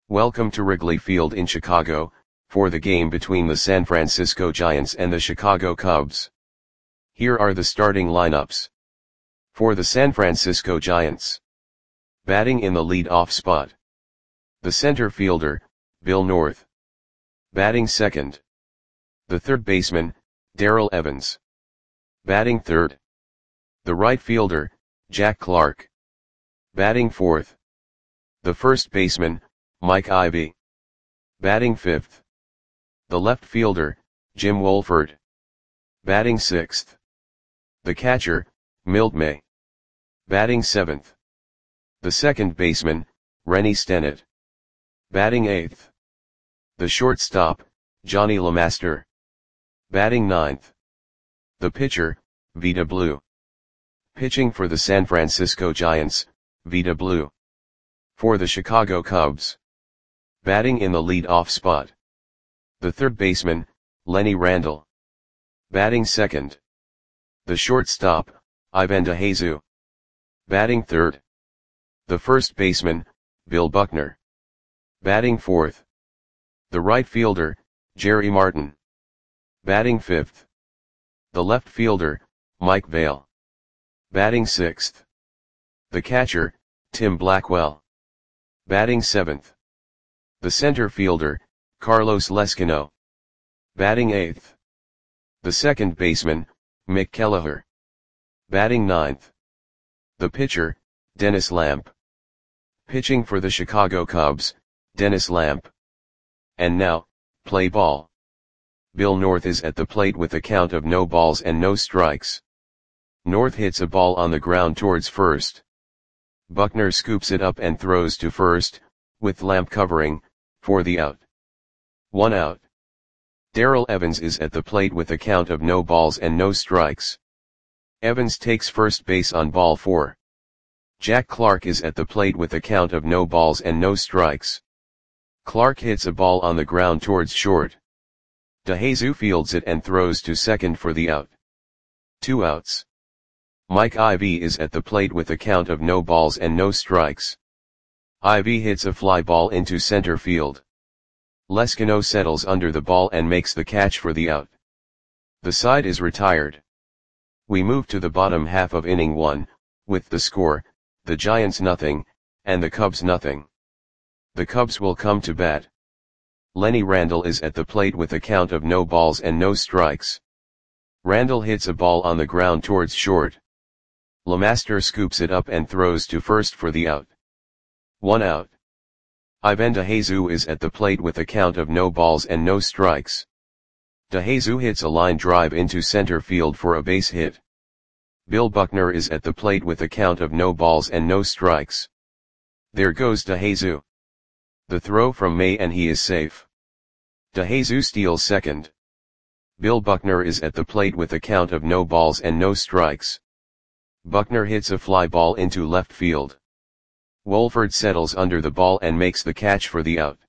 Welcome to Wrigley Field in Chicago, for the game between the San Francisco Giants and the Chicago Cubs. Here are the starting lineups. For the San Francisco Giants. Batting in the lead-off spot. The center fielder, Bill North. Batting second. The third baseman, Darrell Evans. Batting third. The right fielder, Jack Clark. Batting fourth. The first baseman, Mike Ivy. Batting fifth. The left fielder, Jim Wohlford. Batting sixth. The catcher, Milt May. Batting seventh. The second baseman, Rennie Stennett. Batting eighth. The shortstop, Johnny LeMaster. Batting ninth. The pitcher, Vida Blue. Pitching for the San Francisco Giants, Vida Blue. For the Chicago Cubs. Batting in the lead-off spot. The third baseman, Lenny Randle. Batting second. The shortstop, Ivan DeJesus. Batting third. The first baseman, Bill Buckner. Batting fourth. The right fielder, Jerry Martin. Batting fifth. The left fielder, Mike Vail. Batting sixth. The catcher, Tim Blackwell. Batting seventh. The center fielder, Carlos Lescano. Batting eighth. The second baseman, Mick Kelleher. Batting ninth. The pitcher, Dennis Lamp. Pitching for the Chicago Cubs, Dennis Lamp. And now, play ball. Bill North is at the plate with a count of no balls and no strikes. North hits a ball on the ground towards first. Buckner scoops it up and throws to first, with Lamp covering, for the out. 1 out. Darrell Evans is at the plate with a count of no balls and no strikes. Evans takes first base on ball 4. Jack Clark is at the plate with a count of no balls and no strikes. Clark hits a ball on the ground towards short. DeJesus fields it and throws to second for the out. 2 outs. Mike Ivy is at the plate with a count of no balls and no strikes. Ivy hits a fly ball into center field. Lescano settles under the ball and makes the catch for the out. The side is retired. We move to the bottom half of inning 1, with the score, the Giants nothing, and the Cubs nothing. The Cubs will come to bat. Lenny Randle is at the plate with a count of no balls and no strikes. Randle hits a ball on the ground towards short. LeMaster scoops it up and throws to first for the out. 1 out. Ivan DeJesus is at the plate with a count of no balls and no strikes. DeJesus hits a line drive into center field for a base hit. Bill Buckner is at the plate with a count of no balls and no strikes. There goes DeJesus. The throw from May and he is safe. DeJesus steals second. Bill Buckner is at the plate with a count of no balls and no strikes. Buckner hits a fly ball into left field. Wohlford settles under the ball and makes the catch for the out.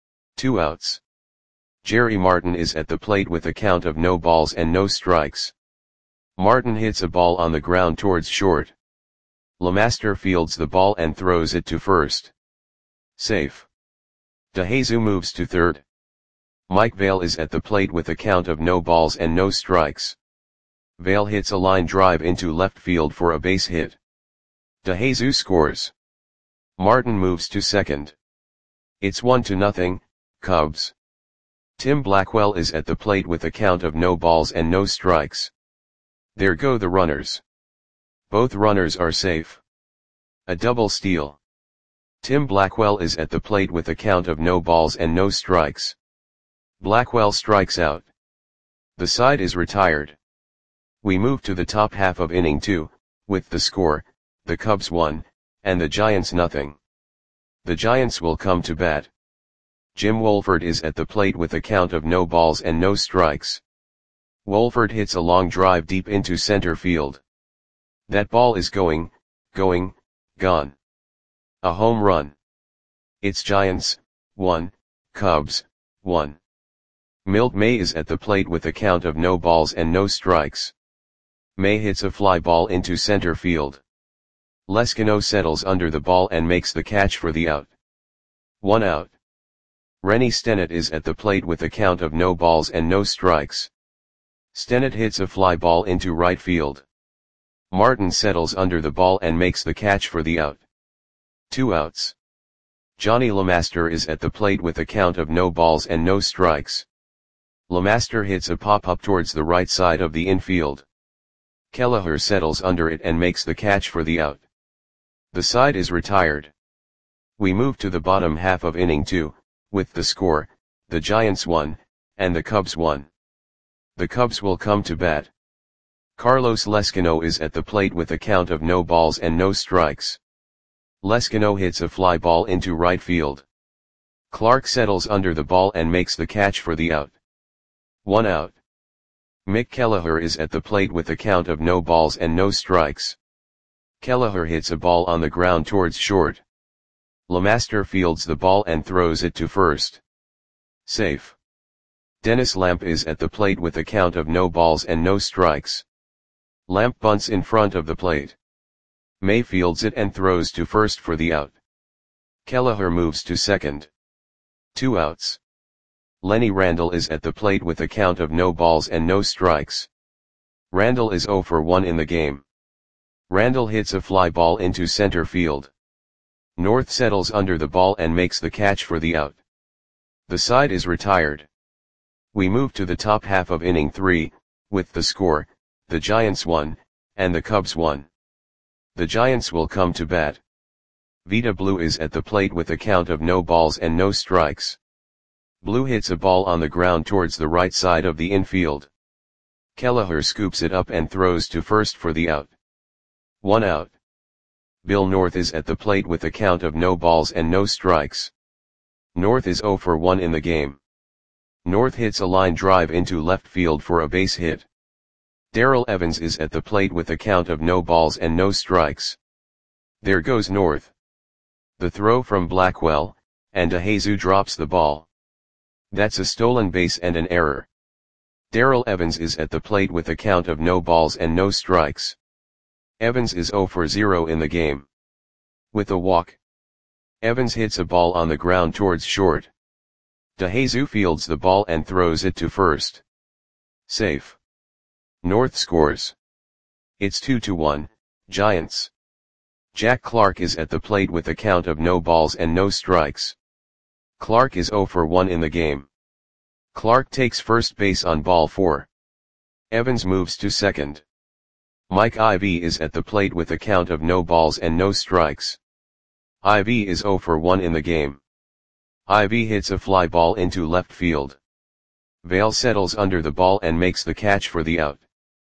2 outs. Jerry Martin is at the plate with a count of no balls and no strikes. Martin hits a ball on the ground towards short. LeMaster fields the ball and throws it to first. Safe. DeJesus moves to third. Mike Vail is at the plate with a count of no balls and no strikes. Vail hits a line drive into left field for a base hit. DeJesus scores. Martin moves to second. It's 1-0, Cubs. Tim Blackwell is at the plate with a count of no balls and no strikes. There go the runners. Both runners are safe. A double steal. Tim Blackwell is at the plate with a count of no balls and no strikes. Blackwell strikes out. The side is retired. We move to the top half of inning 2, with the score, the Cubs 1, and the Giants nothing. The Giants will come to bat. Jim Wohlford is at the plate with a count of no balls and no strikes. Wohlford hits a long drive deep into center field. That ball is gone. A home run. It's Giants 1, Cubs 1. Milt May is at the plate with a count of no balls and no strikes. May hits a fly ball into center field. Lescano settles under the ball and makes the catch for the out. 1 out. Rennie Stennett is at the plate with a count of no balls and no strikes. Stennett hits a fly ball into right field. Martin settles under the ball and makes the catch for the out. 2 outs. Johnny LeMaster is at the plate with a count of no balls and no strikes. LeMaster hits a pop-up towards the right side of the infield. Kelleher settles under it and makes the catch for the out. The side is retired. We move to the bottom half of inning 2, with the score, the Giants 1, and the Cubs 1. The Cubs will come to bat. Carlos Lescano is at the plate with a count of no balls and no strikes. Lescano hits a fly ball into right field. Clark settles under the ball and makes the catch for the out. 1 out. Mick Kelleher is at the plate with a count of no balls and no strikes. Kelleher hits a ball on the ground towards short. LeMaster fields the ball and throws it to first. Safe. Dennis Lamp is at the plate with a count of no balls and no strikes. Lamp bunts in front of the plate. May fields it and throws to first for the out. Kelleher moves to second. 2 outs. Lenny Randle is at the plate with a count of no balls and no strikes. Randle is 0 for 1 in the game. Randle hits a fly ball into center field. North settles under the ball and makes the catch for the out. The side is retired. We move to the top half of inning 3, with the score, the Giants 1, and the Cubs 1. The Giants will come to bat. Vida Blue is at the plate with a count of no balls and no strikes. Blue hits a ball on the ground towards the right side of the infield. Kelleher scoops it up and throws to first for the out. 1 out. Bill North is at the plate with a count of no balls and no strikes. North is 0 for 1 in the game. North hits a line drive into left field for a base hit. Darrell Evans is at the plate with a count of no balls and no strikes. There goes North. The throw from Blackwell, and DeJesus drops the ball. That's a stolen base and an error. Darrell Evans is at the plate with a count of no balls and no strikes. Evans is 0 for 0 in the game. With a walk. Evans hits a ball on the ground towards short. DeJesus fields the ball and throws it to first. Safe. North scores. It's 2-1, Giants. Jack Clark is at the plate with a count of no balls and no strikes. Clark is 0 for 1 in the game. Clark takes first base on ball 4. Evans moves to second. Mike Ivy is at the plate with a count of no balls and no strikes. Ivy is 0 for 1 in the game. Ivy hits a fly ball into left field. Vail settles under the ball and makes the catch for the out.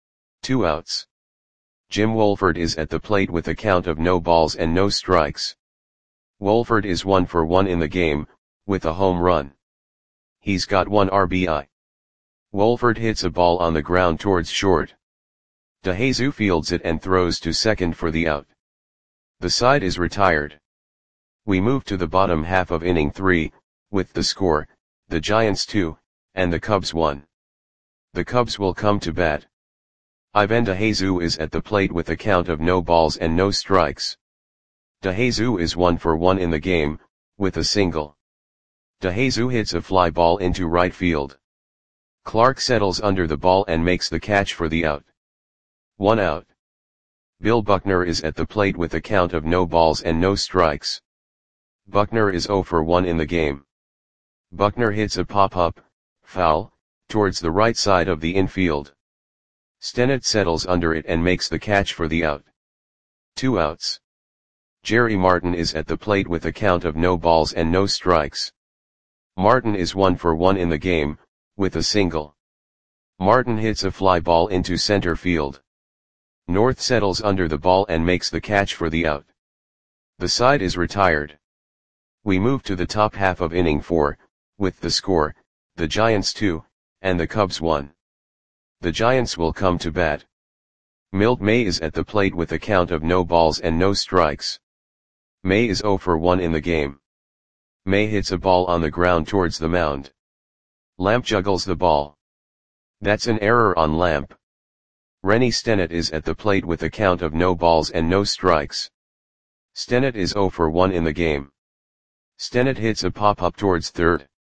2 outs. Jim Wolford is at the plate with a count of no balls and no strikes. Wolford is 1 for 1 in the game, with a home run. He's got 1 RBI. Wolford hits a ball on the ground towards short. DeJesus fields it and throws to second for the out. The side is retired. We move to the bottom half of inning 3, with the score, the Giants 2, and the Cubs 1. The Cubs will come to bat. Ivan DeJesus is at the plate with a count of no balls and no strikes. DeJesus is 1 for 1 in the game, with a single. DeJesus hits a fly ball into right field. Clark settles under the ball and makes the catch for the out. 1 out. Bill Buckner is at the plate with a count of no balls and no strikes. Buckner is 0 for 1 in the game. Buckner hits a pop-up, foul, towards the right side of the infield. Stennett settles under it and makes the catch for the out. 2 outs. Jerry Martin is at the plate with a count of no balls and no strikes. Martin is 1 for 1 in the game, with a single. Martin hits a fly ball into center field. North settles under the ball and makes the catch for the out. The side is retired. We move to the top half of inning 4, with the score, the Giants 2, and the Cubs 1. The Giants will come to bat. Milt May is at the plate with a count of no balls and no strikes. May is 0 for 1 in the game. May hits a ball on the ground towards the mound. Lamp juggles the ball. That's an error on Lamp. Rennie Stennett is at the plate with a count of no balls and no strikes. Stennett is 0 for 1 in the game. Stennett hits a pop-up towards third.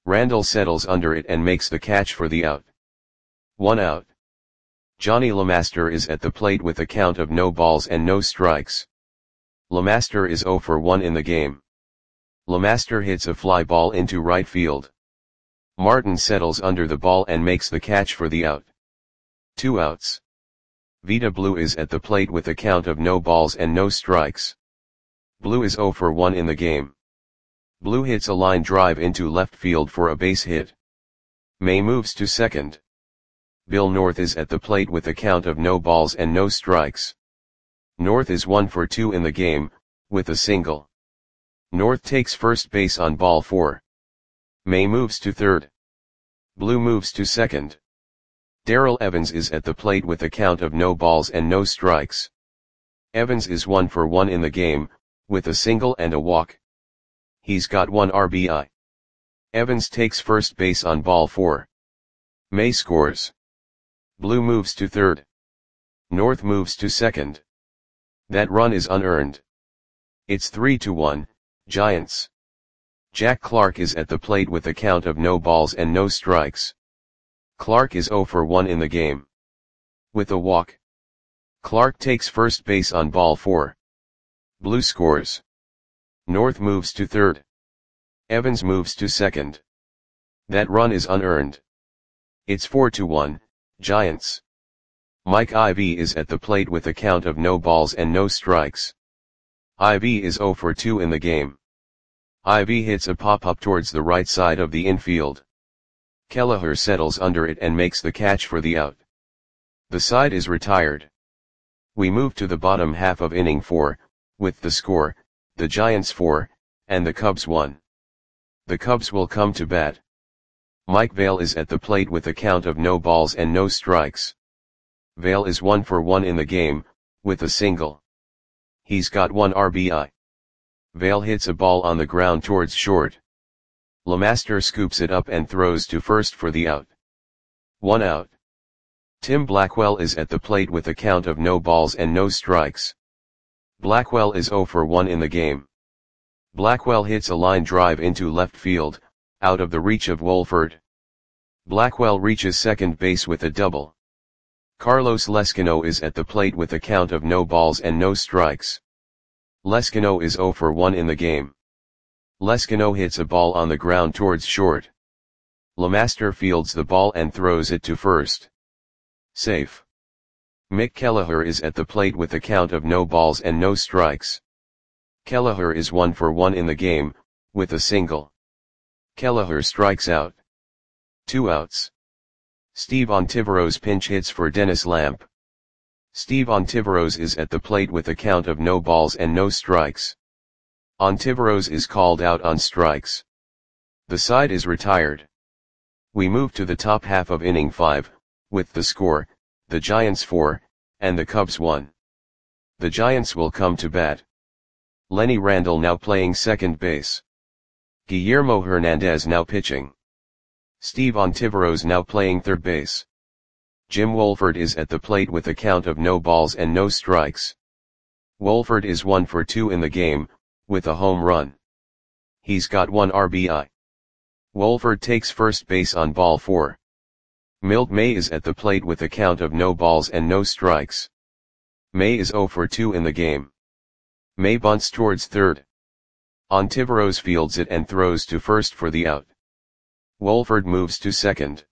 Randall settles under it and makes the catch for the out. 1 out. Johnny LeMaster is at the plate with a count of no balls and no strikes. LeMaster is 0 for 1 in the game. LeMaster hits a fly ball into right field. Martin settles under the ball and makes the catch for the out. 2 outs. Vida Blue is at the plate with a count of no balls and no strikes. Blue is 0 for 1 in the game. Blue hits a line drive into left field for a base hit. May moves to second. Bill North is at the plate with a count of no balls and no strikes. North is 1 for 2 in the game, with a single. North takes first base on ball 4. May moves to third. Blue moves to second. Darrell Evans is at the plate with a count of no balls and no strikes. Evans is 1 for 1 in the game, with a single and a walk. He's got 1 RBI. Evans takes first base on ball 4. May scores. Blue moves to third. North moves to second. That run is unearned. It's 3-1, Giants. Jack Clark is at the plate with a count of no balls and no strikes. Clark is 0 for 1 in the game. With a walk. Clark takes first base on ball 4. Blue scores. North moves to third. Evans moves to second. That run is unearned. It's 4-1, Giants. Mike Ivy is at the plate with a count of no balls and no strikes. Ivy is 0 for 2 in the game. Ivy hits a pop-up towards the right side of the infield. Kelleher settles under it and makes the catch for the out. The side is retired. We move to the bottom half of inning 4, with the score, the Giants 4, and the Cubs 1. The Cubs will come to bat. Mike Vail is at the plate with a count of no balls and no strikes. Vail is 1 for 1 in the game, with a single. He's got 1 RBI. Vail hits a ball on the ground towards short. LeMaster scoops it up and throws to first for the out. 1 out. Tim Blackwell is at the plate with a count of no balls and no strikes. Blackwell is 0 for 1 in the game. Blackwell hits a line drive into left field, out of the reach of Wolford. Blackwell reaches second base with a double. Carlos Lescano is at the plate with a count of no balls and no strikes. Lescano is 0 for 1 in the game. Lescano hits a ball on the ground towards short. LeMaster fields the ball and throws it to first. Safe. Mick Kelleher is at the plate with a count of no balls and no strikes. Kelleher is 1 for 1 in the game, with a single. Kelleher strikes out. 2 outs. Steve Ontiveros pinch hits for Dennis Lamp. Steve Ontiveros is at the plate with a count of no balls and no strikes. Ontiveros is called out on strikes. The side is retired. We move to the top half of inning 5, with the score, the Giants 4, and the Cubs 1. The Giants will come to bat. Lenny Randall now playing second base. Guillermo Hernandez now pitching. Steve Ontiveros now playing third base. Jim Wolford is at the plate with a count of no balls and no strikes. Wolford is 1 for 2 in the game, with a home run. He's got 1 RBI. Wolford takes first base on ball 4. Milt May is at the plate with a count of no balls and no strikes. May is 0 for 2 in the game. May bunts towards third. Ontiveros fields it and throws to first for the out. Wolford moves to second.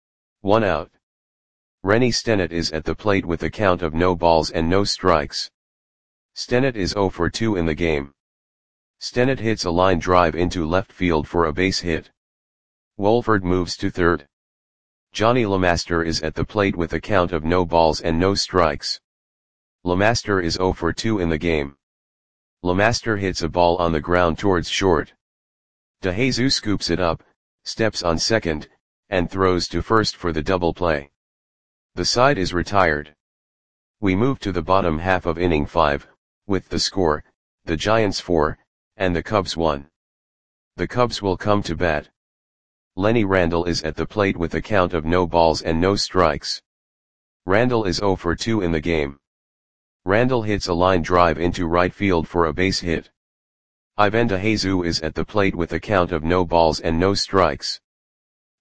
1 out. Rennie Stennett is at the plate with a count of no balls and no strikes. Stennett is 0 for 2 in the game. Stennett hits a line drive into left field for a base hit. Wolford moves to third. Johnny LeMaster is at the plate with a count of no balls and no strikes. LeMaster is 0 for 2 in the game. LeMaster hits a ball on the ground towards short. DeJesus scoops it up, steps on second, and throws to first for the double play. The side is retired. We move to the bottom half of inning 5, with the score, the Giants 4, and the Cubs 1. The Cubs will come to bat. Lenny Randall is at the plate with a count of no balls and no strikes. Randall is 0 for 2 in the game. Randall hits a line drive into right field for a base hit. Ivan DeJesus is at the plate with a count of no balls and no strikes.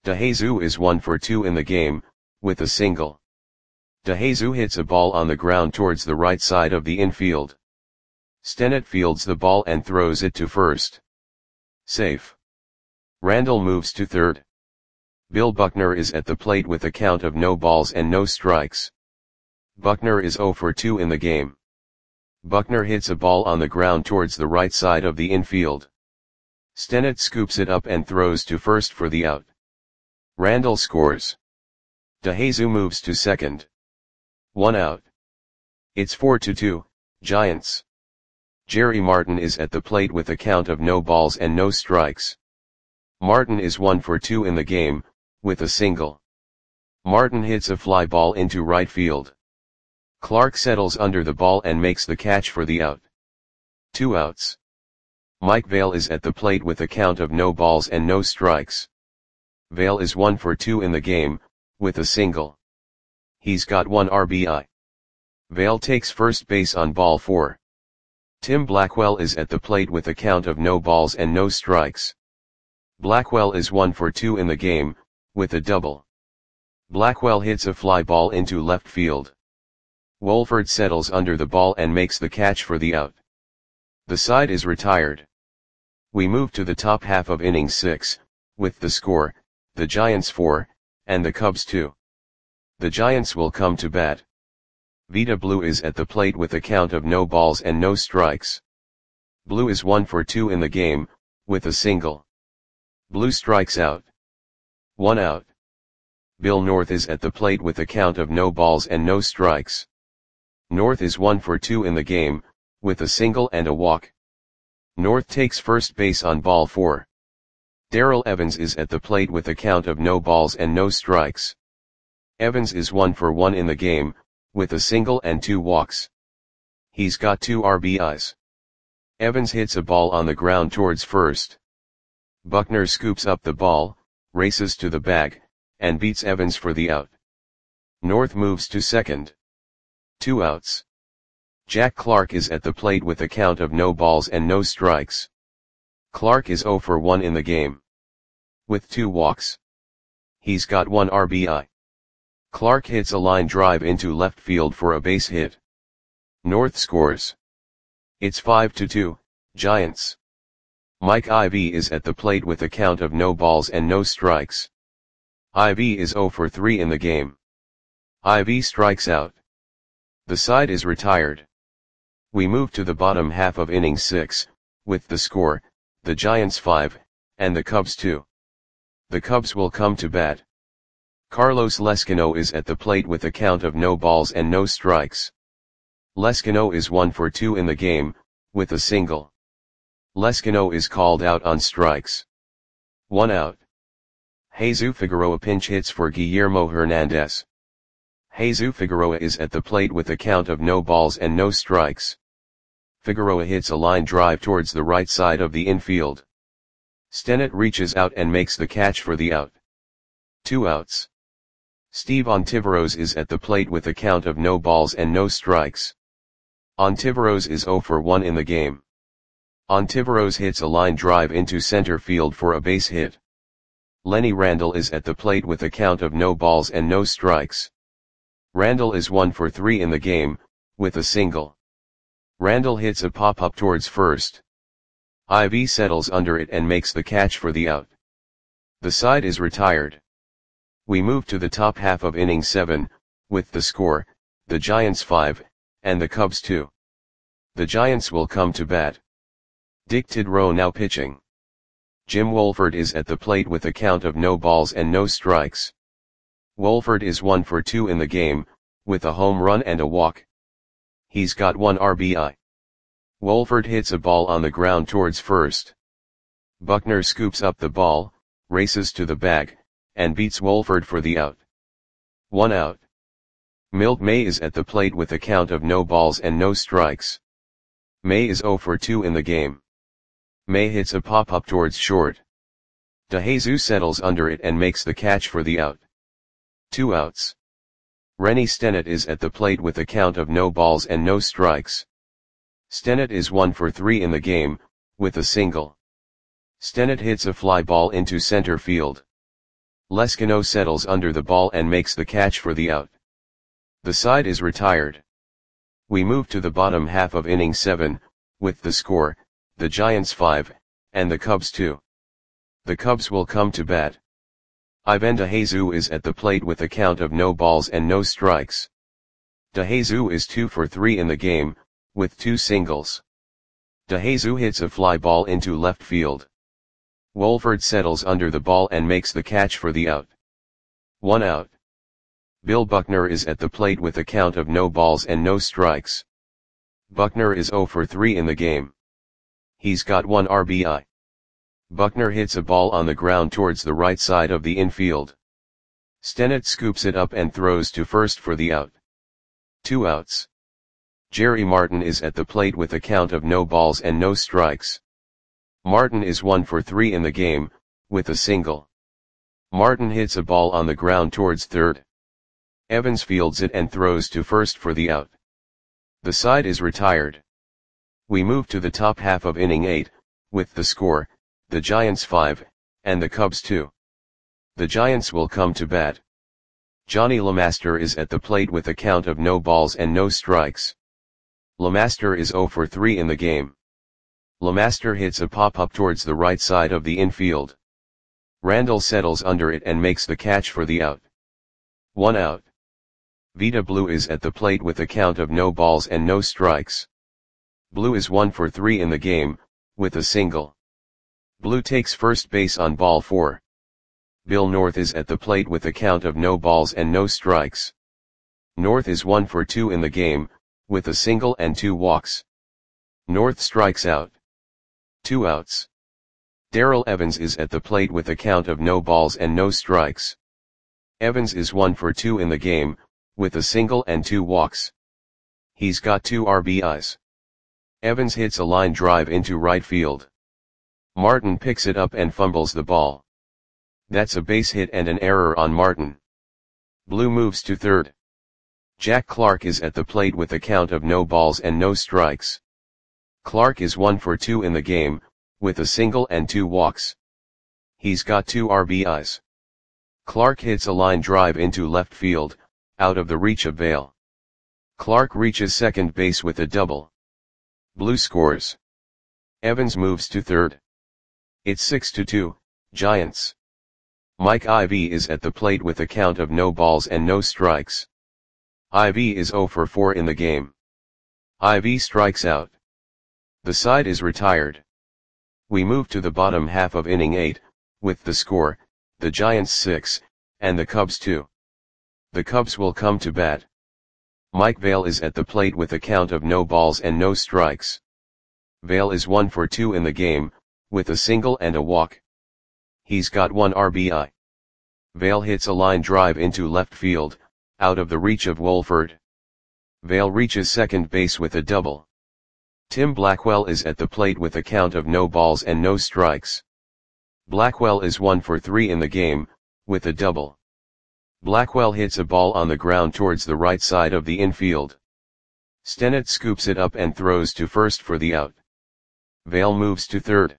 DeJesus is 1 for 2 in the game, with a single. DeJesus hits a ball on the ground towards the right side of the infield. Stennett fields the ball and throws it to first. Safe. Randall moves to third. Bill Buckner is at the plate with a count of no balls and no strikes. Buckner is 0 for 2 in the game. Buckner hits a ball on the ground towards the right side of the infield. Stennett scoops it up and throws to first for the out. Randall scores. DeJesus moves to second. 1 out. It's 4-2, Giants. Jerry Martin is at the plate with a count of no balls and no strikes. Martin is 1 for 2 in the game, with a single. Martin hits a fly ball into right field. Clark settles under the ball and makes the catch for the out. 2 outs. Mike Vail is at the plate with a count of no balls and no strikes. Vail is 1 for 2 in the game, with a single. He's got 1 RBI. Vail takes first base on ball 4. Tim Blackwell is at the plate with a count of no balls and no strikes. Blackwell is 1 for 2 in the game, with a double. Blackwell hits a fly ball into left field. Wolford settles under the ball and makes the catch for the out. The side is retired. We move to the top half of inning 6, with the score, the Giants 4, and the Cubs 2. The Giants will come to bat. Vida Blue is at the plate with a count of no balls and no strikes. Blue is 1 for 2 in the game, with a single. Blue strikes out. 1 out. Bill North is at the plate with a count of no balls and no strikes. North is 1 for 2 in the game, with a single and a walk. North takes first base on ball 4. Darrell Evans is at the plate with a count of no balls and no strikes. Evans is 1 for 1 in the game, with a single and 2 walks. He's got 2 RBIs. Evans hits a ball on the ground towards first. Buckner scoops up the ball, races to the bag, and beats Evans for the out. North moves to second. 2 outs. Jack Clark is at the plate with a count of no balls and no strikes. Clark is 0 for 1 in the game, with 2 walks. He's got 1 RBI. Clark hits a line drive into left field for a base hit. North scores. It's 5-2, Giants. Mike Ivy is at the plate with a count of no balls and no strikes. Ivy is 0 for 3 in the game. Ivy strikes out. The side is retired. We move to the bottom half of inning 6, with the score, the Giants 5, and the Cubs 2. The Cubs will come to bat. Carlos Lescano is at the plate with a count of no balls and no strikes. Lescano is 1 for 2 in the game, with a single. Lescano is called out on strikes. 1 out. Jesus Figueroa pinch hits for Guillermo Hernandez. Jesus Figueroa is at the plate with a count of no balls and no strikes. Figueroa hits a line drive towards the right side of the infield. Stennett reaches out and makes the catch for the out. 2 outs. Steve Ontiveros is at the plate with a count of no balls and no strikes. Ontiveros is 0 for 1 in the game. Ontiveros hits a line drive into center field for a base hit. Lenny Randall is at the plate with a count of no balls and no strikes. Randall is 1 for 3 in the game, with a single. Randall hits a pop-up towards first. Ivy settles under it and makes the catch for the out. The side is retired. We move to the top half of inning 7, with the score, the Giants 5, and the Cubs 2. The Giants will come to bat. Dick Tidrow now pitching. Jim Wolford is at the plate with a count of no balls and no strikes. Wolford is 1 for 2 in the game, with a home run and a walk. He's got 1 RBI. Wolford hits a ball on the ground towards first. Buckner scoops up the ball, races to the bag, and beats Wolford for the out. 1 out. Milt May is at the plate with a count of no balls and no strikes. May is 0 for 2 in the game. May hits a pop-up towards short. DeJesus settles under it and makes the catch for the out. 2 outs. Rennie Stennett is at the plate with a count of no balls and no strikes. Stennett is 1 for 3 in the game, with a single. Stennett hits a fly ball into center field. Leskino settles under the ball and makes the catch for the out. The side is retired. We move to the bottom half of inning 7, with the score, the Giants 5, and the Cubs 2. The Cubs will come to bat. Ivan DeJesus is at the plate with a count of no balls and no strikes. DeJesus is 2 for 3 in the game, with 2 singles. DeJesus hits a fly ball into left field. Wolford settles under the ball and makes the catch for the out. 1 out. Bill Buckner is at the plate with a count of no balls and no strikes. Buckner is 0 for 3 in the game. He's got 1 RBI. Buckner hits a ball on the ground towards the right side of the infield. Stennett scoops it up and throws to first for the out. 2 outs. Jerry Martin is at the plate with a count of no balls and no strikes. Martin is 1 for 3 in the game, with a single. Martin hits a ball on the ground towards third. Evans fields it and throws to first for the out. The side is retired. We move to the top half of inning 8, with the score, the Giants 5, and the Cubs 2. The Giants will come to bat. Johnny LeMaster is at the plate with a count of no balls and no strikes. LeMaster is 0 for 3 in the game. LeMaster hits a pop-up towards the right side of the infield. Randall settles under it and makes the catch for the out. 1 out. Vida Blue is at the plate with a count of no balls and no strikes. Blue is 1 for 3 in the game, with a single. Blue takes first base on ball 4. Bill North is at the plate with a count of no balls and no strikes. North is 1 for 2 in the game, with a single and 2 walks. North strikes out. 2 outs. Darrell Evans is at the plate with a count of no balls and no strikes. Evans is 1 for 2 in the game, with a single and 2 walks. He's got 2 RBIs. Evans hits a line drive into right field. Martin picks it up and fumbles the ball. That's a base hit and an error on Martin. Blue moves to third. Jack Clark is at the plate with a count of no balls and no strikes. Clark is 1 for 2 in the game, with a single and 2 walks. He's got 2 RBIs. Clark hits a line drive into left field, out of the reach of Vail. Clark reaches second base with a double. Blue scores. Evans moves to third. It's 6-2, Giants. Mike Ivy is at the plate with a count of no balls and no strikes. Ivy is 0 for 4 in the game. Ivy strikes out. The side is retired. We move to the bottom half of inning 8, with the score, the Giants 6, and the Cubs 2. The Cubs will come to bat. Mike Vail is at the plate with a count of no balls and no strikes. Vail is 1 for 2 in the game, with a single and a walk. He's got 1 RBI. Vail hits a line drive into left field, out of the reach of Wolford. Vail reaches second base with a double. Tim Blackwell is at the plate with a count of no balls and no strikes. Blackwell is 1 for 3 in the game, with a double. Blackwell hits a ball on the ground towards the right side of the infield. Stennett scoops it up and throws to first for the out. Vail moves to third.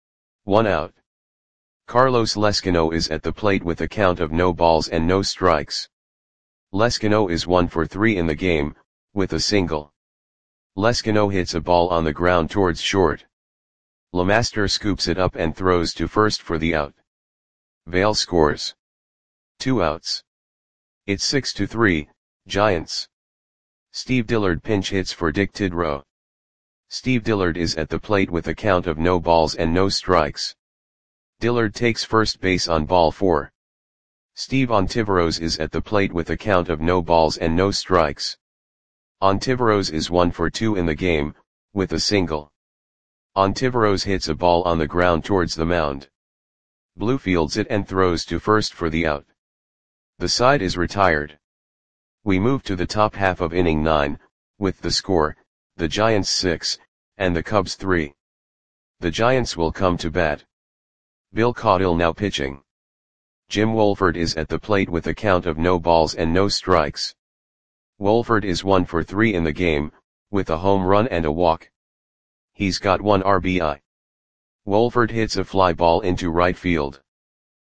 1 out. Carlos Leskino is at the plate with a count of no balls and no strikes. Leskino is 1 for 3 in the game, with a single. Leskino hits a ball on the ground towards short. LeMaster scoops it up and throws to first for the out. Vail scores. 2 outs. It's 6-3, Giants. Steve Dillard pinch hits for Dick Tidrow. Steve Dillard is at the plate with a count of no balls and no strikes. Dillard takes first base on ball 4. Steve Ontiveros is at the plate with a count of no balls and no strikes. Ontiveros is 1 for 2 in the game, with a single. Ontiveros hits a ball on the ground towards the mound. Blue fields it and throws to first for the out. The side is retired. We move to the top half of inning 9, with the score, the Giants 6, and the Cubs 3. The Giants will come to bat. Bill Caudill now pitching. Jim Wolford is at the plate with a count of no balls and no strikes. Wolford is 1 for 3 in the game, with a home run and a walk. He's got 1 RBI. Wolford hits a fly ball into right field.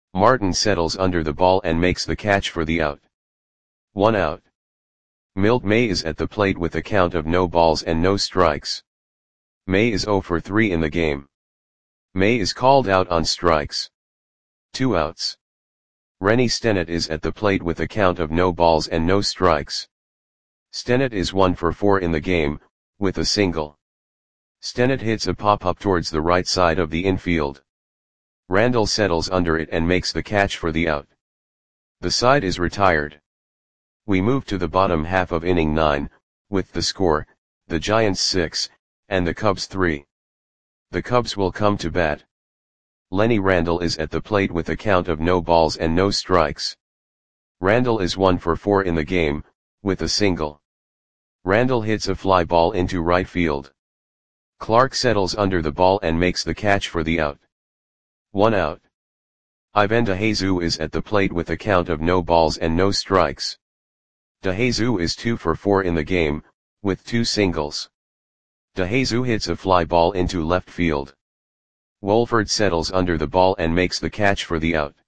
Martin settles under the ball and makes the catch for the out. 1 out. Milt May is at the plate with a count of no balls and no strikes. May is 0 for 3 in the game. May is called out on strikes. 2 outs. Rennie Stennett is at the plate with a count of no balls and no strikes. Stennett is 1 for 4 in the game, with a single. Stennett hits a pop-up towards the right side of the infield. Randall settles under it and makes the catch for the out. The side is retired. We move to the bottom half of inning 9, with the score, the Giants 6, and the Cubs 3. The Cubs will come to bat. Lenny Randall is at the plate with a count of no balls and no strikes. Randall is 1 for 4 in the game, with a single. Randall hits a fly ball into right field. Clark settles under the ball and makes the catch for the out. 1 out. Ivan DeJesus is at the plate with a count of no balls and no strikes. DeJesus is 2 for 4 in the game, with 2 singles. DeJesus hits a fly ball into left field. Wolford settles under the ball and makes the catch for the out.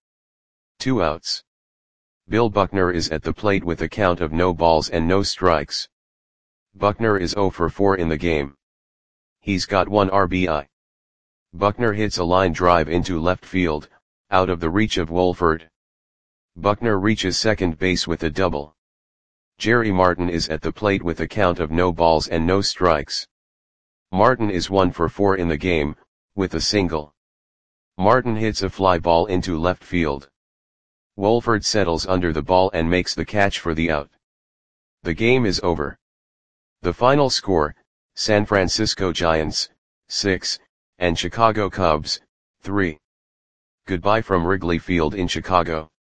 2 outs. Bill Buckner is at the plate with a count of no balls and no strikes. Buckner is 0 for 4 in the game. He's got 1 RBI. Buckner hits a line drive into left field, out of the reach of Wolford. Buckner reaches second base with a double. Jerry Martin is at the plate with a count of no balls and no strikes. Martin is 1 for 4 in the game, with a single. Martin hits a fly ball into left field. Wolford settles under the ball and makes the catch for the out. The game is over. The final score, San Francisco Giants, 6, and Chicago Cubs, 3. Goodbye from Wrigley Field in Chicago.